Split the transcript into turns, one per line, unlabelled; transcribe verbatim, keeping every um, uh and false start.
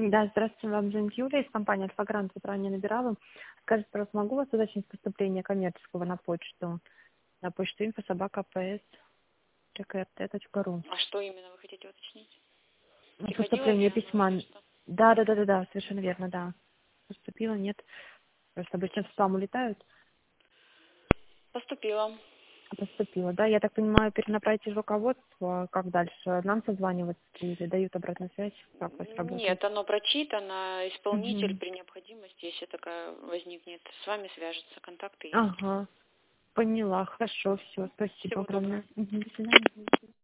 Да, здравствуйте, вам звонит Юлия из компании «Альфа-Грант», вот ранее набирала. Скажите, пожалуйста, могу вас уточнить поступление коммерческого на почту? На почту инфо собака пс точка ру.
А что именно вы хотите уточнить? Приходило ли
Поступление
оно
письма.
или что?
Да, да, да, да, да, совершенно верно, да. Поступило, нет. Просто обычно в спам улетают.
Поступило.
А поступило, да. Я так понимаю, перенаправите в руководство, как дальше? Нам созваниваться или дают обратную связь? Как у вас работает?
Нет, оно прочитано. Исполнитель
Угу.
при необходимости, если такая возникнет, с вами свяжется. Контакты есть.
Ага, поняла, хорошо, все, спасибо
Всего доброго.
огромное. Мгм, до свидания.